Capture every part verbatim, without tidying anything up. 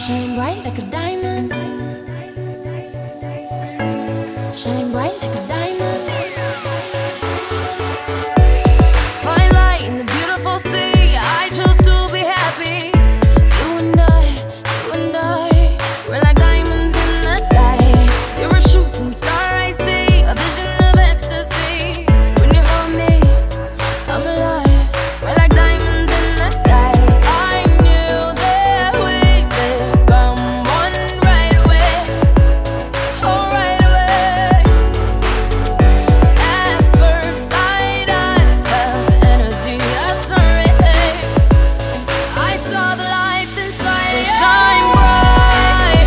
Shine bright like a diamond. Shine bright like a diamond. Fine light in the beautiful sea. I chose to be happy. You and I, you and I, we're like diamonds in the sky. You're a shooting star, I see, a vision of ecstasy. When you hold me, I'm alive. We're like diamonds in the sky. I knew that we'd become one right away. Oh, right away. At first sight, I felt the energy of sun rays. I saw the life inside. So shine bright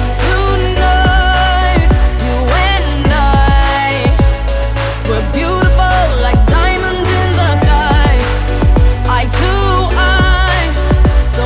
tonight. You and I, we're beautiful like diamonds in the sky. I too, I, so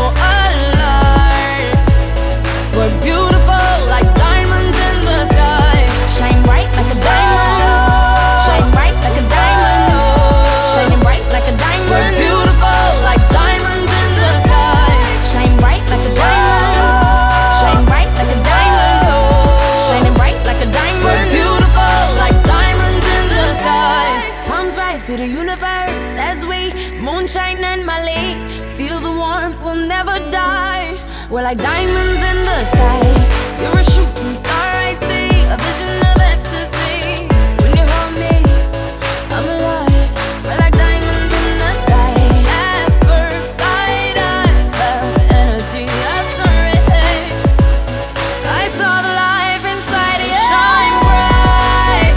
alive. We're beautiful like diamonds in the sky. Shine bright like a diamond. Shine bright like a diamond. Shining bright like a diamond. We're beautiful like diamonds in the sky. Shine bright like a diamond. Shine bright like a diamond. Shining bright like a diamond. We're beautiful like diamonds in the sky. Palms rise to the universe as we moonshine and Malay. Feel the warmth, we'll never die. We're like diamonds in the sky. You're a shooting star, I see, a vision of ecstasy. When you hold me, I'm alive. We're like diamonds in the sky. At first sight, I felt the energy of sun rays. I saw the life inside you. Shine bright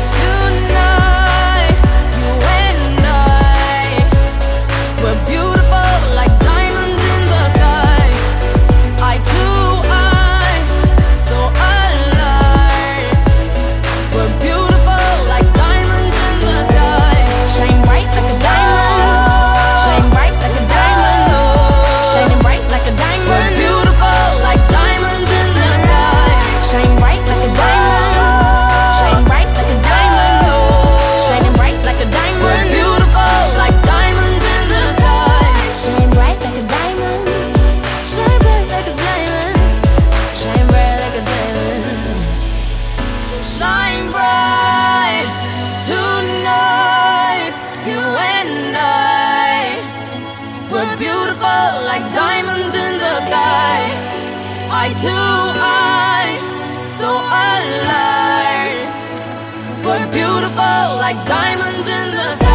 tonight. You and I, we're beautiful like diamonds in the sky. I too, I, so alive. We're beautiful like diamonds in the sky. Shine bright like a diamond. Shine bright like a diamond. Shining bright like a diamond. We're beautiful like diamonds in the sky. Shine bright like a diamond. Shine bright like a diamond. Shining bright like a diamond. We're beautiful like diamonds in the sky. Shine bright like a diamond. Shine bright like a diamond. Shine bright like a diamond. So shine bright tonight. You and I, we're beautiful like diamonds in the sky. I too, I, so alive. We're beautiful like diamonds in the sky.